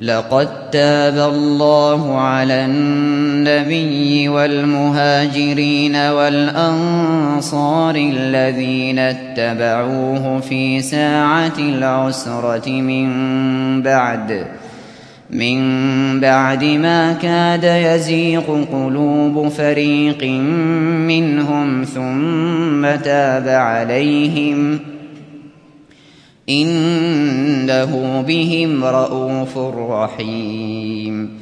لقد تاب الله على النبي والمهاجرين والأنصار الذين اتبعوه في ساعة العسرة من بعد ما كاد يزيغ قلوب فريق منهم ثم تاب عليهم إنه بهم رءوف رحيم.